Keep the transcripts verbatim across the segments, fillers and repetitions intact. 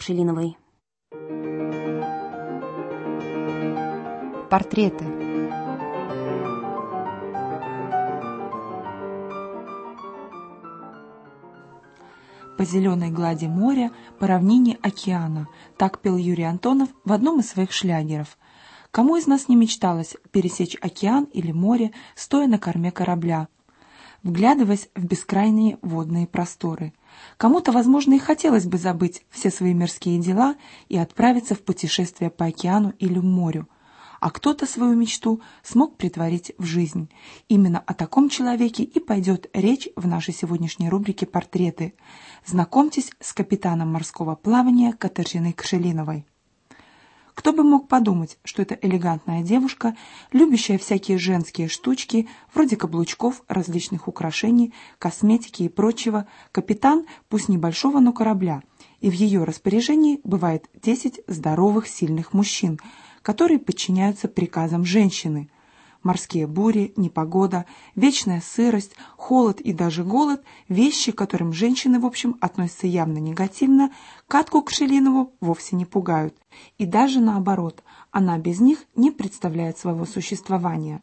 Кшелиновой. Портреты. По зеленой глади моря, по равнине океана. Так пел Юрий Антонов в одном из своих шлягеров. Кому из нас не мечталось пересечь океан или море, стоя на корме корабля, вглядываясь в бескрайние водные просторы? Кому-то, возможно, и хотелось бы забыть все свои мирские дела и отправиться в путешествие по океану или морю. А кто-то свою мечту смог претворить в жизнь. Именно о таком человеке и пойдет речь в нашей сегодняшней рубрике «Портреты». Знакомьтесь с капитаном морского плавания Катержиной Кшелиновой. Кто бы мог подумать, что это элегантная девушка, любящая всякие женские штучки, вроде каблучков, различных украшений, косметики и прочего, капитан, пусть небольшого, но корабля, и в ее распоряжении бывает десять здоровых, сильных мужчин, которые подчиняются приказам женщины. Морские бури, непогода, вечная сырость, холод и даже голод – вещи, к которым женщины, в общем, относятся явно негативно, Катку Кшелинову вовсе не пугают. И даже наоборот, она без них не представляет своего существования.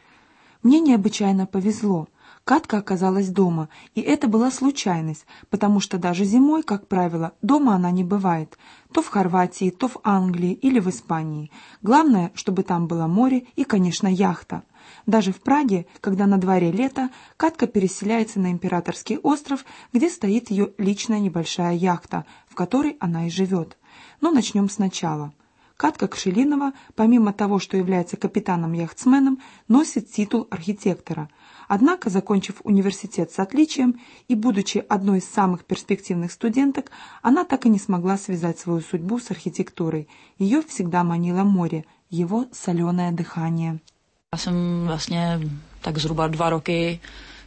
Мне необычайно повезло. Катка оказалась дома, и это была случайность, потому что даже зимой, как правило, дома она не бывает. То в Хорватии, то в Англии или в Испании. Главное, чтобы там было море и, конечно, яхта. Даже в Праге, когда на дворе лето, Катка переселяется на Императорский остров, где стоит ее личная небольшая яхта, в которой она и живет. Но начнем сначала. Катка Кшелинова, помимо того, что является капитаном-яхтсменом, носит титул архитектора. Однако, закончив университет с отличием и будучи одной из самых перспективных студенток, она так и не смогла связать свою судьбу с архитектурой. Ее всегда манило море, его соленое дыхание. Я jsem vlastně tak zhruba dva roky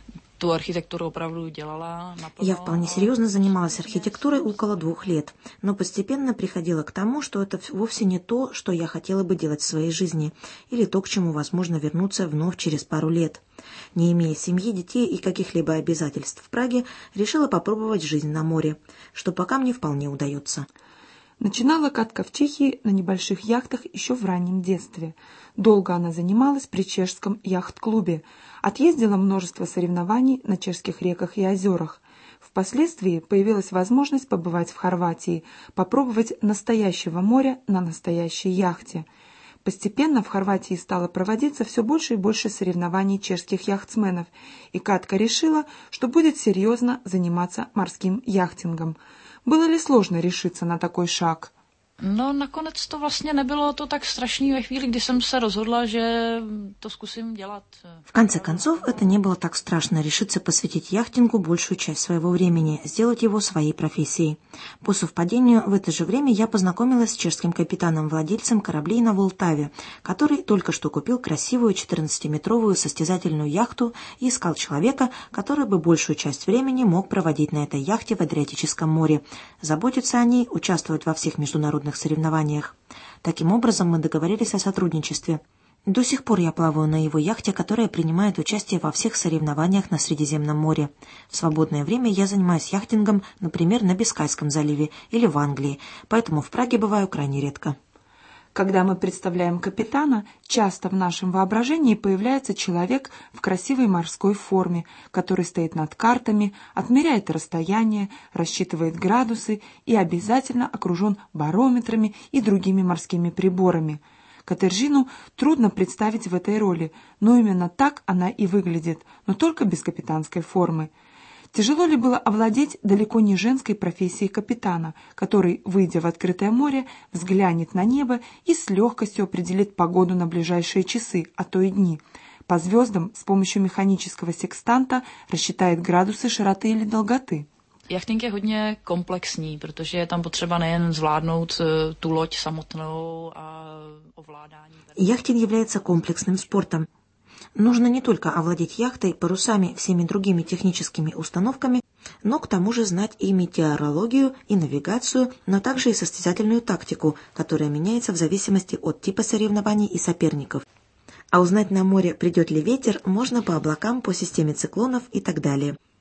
tu архитектуру оправду делала. Я вполне серьезно занималась архитектурой около двух лет, но постепенно приходила к тому, что это вовсе не то, что я хотела бы делать в своей жизни, или то, к чему возможно вернуться вновь через пару лет. Не имея семьи, детей и каких-либо обязательств в Праге, решила попробовать жизнь на море, что пока мне вполне удается. Начинала Катка в Чехии на небольших яхтах еще в раннем детстве. Долго она занималась при чешском яхт-клубе, отъездила множество соревнований на чешских реках и озерах. Впоследствии появилась возможность побывать в Хорватии, попробовать настоящего моря на настоящей яхте. Постепенно в Хорватии стало проводиться все больше и больше соревнований чешских яхтсменов, и Катка решила, что будет серьезно заниматься морским яхтингом. Было ли сложно решиться на такой шаг? No nakonec to vlastně nebylo to tak strašný ve chvíli, kdy jsem se rozhodla, že to zkusím dělat. В конце концов, это не было так страшно решиться посвятить яхтингу большую часть своего времени, сделать его своей профессией. По совпадению, в это же время я познакомилась с чешским капитаном-владельцем кораблей на Волтаве, который только что купил красивую четырнадцатиметровую состязательную яхту и искал человека, который бы большую часть времени мог проводить на этой яхте в Адриатическом море, заботиться о ней, участвовать во всех международных соревнованиях. Таким образом, мы договорились о сотрудничестве. До сих пор я плаваю на его яхте, которая принимает участие во всех соревнованиях на Средиземном море. В свободное время я занимаюсь яхтингом, например, на Бискайском заливе или в Англии, поэтому в Праге бываю крайне редко. Когда мы представляем капитана, часто в нашем воображении появляется человек в красивой морской форме, который стоит над картами, отмеряет расстояние, рассчитывает градусы и обязательно окружен барометрами и другими морскими приборами. Катержину трудно представить в этой роли, но именно так она и выглядит, но только без капитанской формы. Тяжело ли было овладеть далеко не женской профессией капитана, который, выйдя в открытое море, взглянет на небо и с легкостью определит погоду на ближайшие часы, а то и дни. По звездам с помощью механического секстанта рассчитает градусы широты или долготы. Jachting je hodně komplexní, protože je tam potřeba nejen zvládnout tu loď samotnou a ovládání. Яхтинг является комплексным спортом. Нужно не только овладеть яхтой, парусами, всеми другими техническими установками, но к тому же знать и метеорологию, и навигацию, но также и состязательную тактику, которая меняется в зависимости от типа соревнований и соперников. А узнать на море, придет ли ветер, можно по облакам, по системе циклонов и так далее.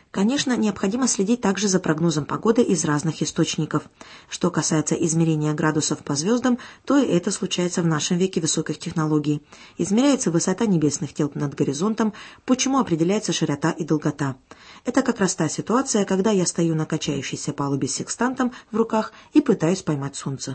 Конечно, необходимо следить также за прогнозом погоды из разных источников. Что касается измерения градусов по звездам, то и это случается в нашем веке высоких технологий. Измеряется высота небесных тел над горизонтом, почему определяется широта и долгота. Это как раз та ситуация, когда я стою на качающейся палубе с секстантом в руках и пытаюсь поймать солнце.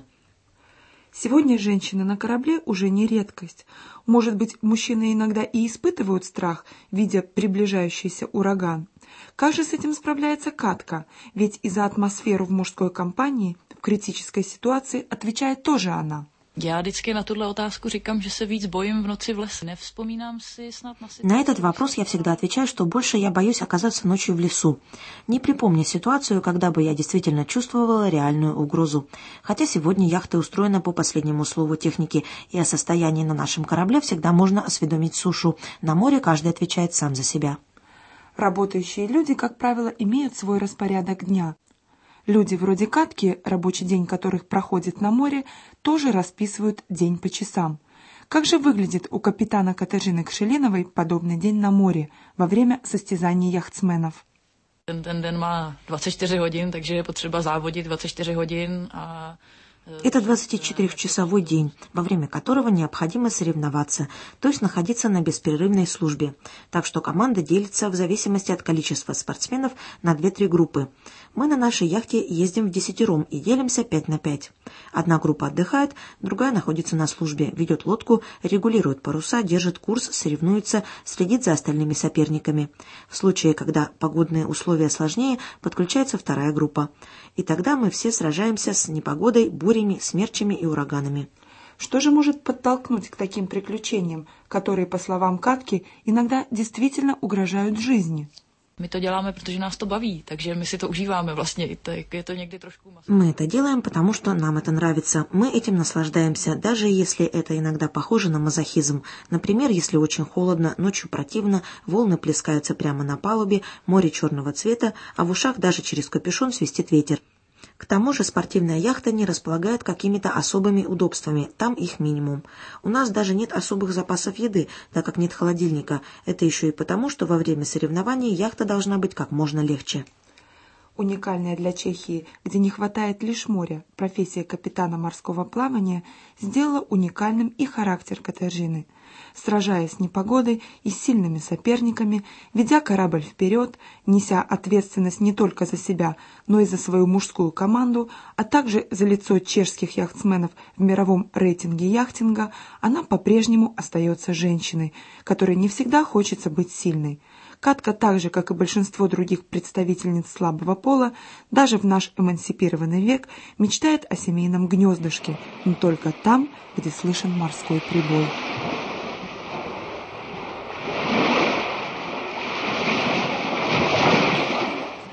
Сегодня женщины на корабле уже не редкость. Может быть, мужчины иногда и испытывают страх, видя приближающийся ураган. Как же с этим справляется Катка? Ведь и за атмосферу в мужской компании в критической ситуации отвечает тоже она. Já vždycky na tuhle otázku říkám, že se víc bojím v noci v lese. Nevzpomínám si snad na situaci. На этот вопрос я всегда отвечаю, что больше я боюсь оказаться ночью в лесу. Не припомню ситуацию, когда бы я действительно чувствовала реальную угрозу. Хотя сегодня яхта устроена по последнему слову техники, и о состоянии на нашем корабле всегда можно осведомить сушу. На море каждый отвечает сам за себя. Работающие люди, как правило, имеют свой распорядок дня. Люди вроде Катки, рабочий день которых проходит на море, тоже расписывают день по часам. Как же выглядит у капитана Катержины Кшелиновой подобный день на море во время состязаний яхтсменов? Ten, ten den má dvacet čtyři hodin, takže je potřeba závodit dvacet čtyři hodin a Это двадцатичетырехчасовой день, во время которого необходимо соревноваться, то есть находиться на беспрерывной службе. Так что команда делится в зависимости от количества спортсменов на две-три группы. Мы на нашей яхте ездим в десятером и делимся пять на пять. Одна группа отдыхает, другая находится на службе, ведет лодку, регулирует паруса, держит курс, соревнуется, следит за остальными соперниками. В случае, когда погодные условия сложнее, подключается вторая группа. И тогда мы все сражаемся с непогодой, бурями, смерчами и ураганами. Что же может подтолкнуть к таким приключениям, которые, по словам Катки, иногда действительно угрожают жизни? My to děláme, protože nás to baví, takže my si to užíváme vlastně. Je to někdy trošku masakr. Мы это делаем, потому что нам это нравится. Мы этим наслаждаемся, даже если это иногда похоже на мазохизм. Например, если очень холодно, ночью противно, волны плескаются прямо на палубе, море черного цвета, а в ушах даже через капюшон свистит ветер. К тому же спортивная яхта не располагает какими-то особыми удобствами, там их минимум. У нас даже нет особых запасов еды, так как нет холодильника. Это еще и потому, что во время соревнований яхта должна быть как можно легче. Уникальная для Чехии, где не хватает лишь моря, профессия капитана морского плавания сделала уникальным и характер Катержины. Сражаясь с непогодой и с сильными соперниками, ведя корабль вперед, неся ответственность не только за себя, но и за свою мужскую команду, а также за лицо чешских яхтсменов в мировом рейтинге яхтинга, она по-прежнему остается женщиной, которой не всегда хочется быть сильной. Катка, так же, как и большинство других представительниц слабого пола, даже в наш эмансипированный век мечтает о семейном гнездышке, но только там, где слышен морской прибой.